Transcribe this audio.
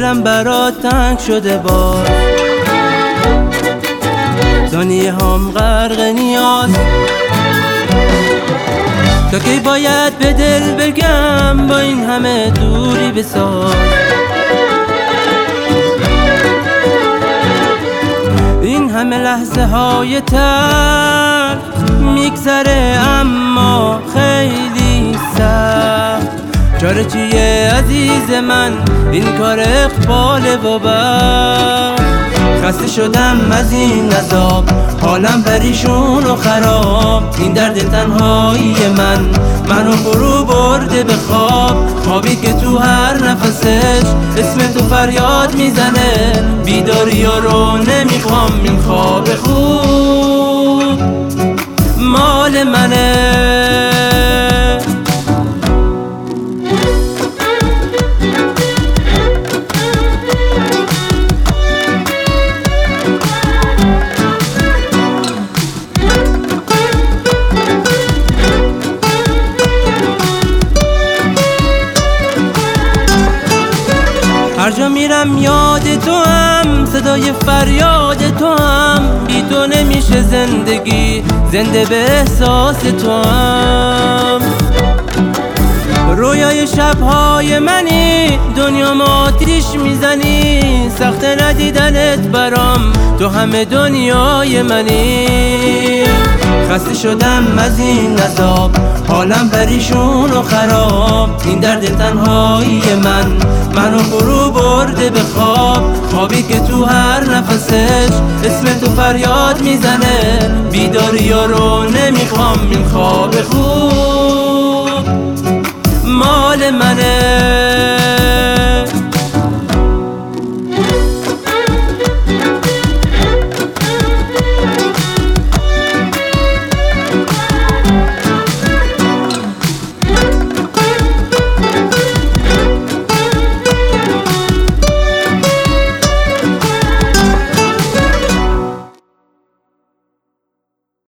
دلم برات تنگ شده باز، ثانیه هم غرق نیاز. تا کی باید به دل بگم با این همه دوری بساز؟ این همه لحظه های تلخ میگذره اما خیلی سخت. چاره چیه عزیز من این کار اقباله و بخت؟ خسته شدم از این عذاب، حالم پریشون و خراب. این درد تنهایی منو فرو برده به خواب. خوابی که تو هر نفسش اسم تو فریاد میزنه. بیداری رو نمیخوام، این خواب خوب مال منه. هر جا میرم یاد تو هم، صدای فریاد تو هم. بی تو نمیشه زندگی، زنده به احساس تو هم. رویای شبهای منی، دنیا ما آتیش میزنی. سخت ندیدنت برام، تو همه دنیای منی. خسته شدم از این عذاب، حالم پریشون و خراب. این درد تنهایی منو فرو برده به خواب. خوابی که تو هر نفسش اسم تو فریاد میزنه. بیداری رو نمیخوام، این خواب خوب مال منه.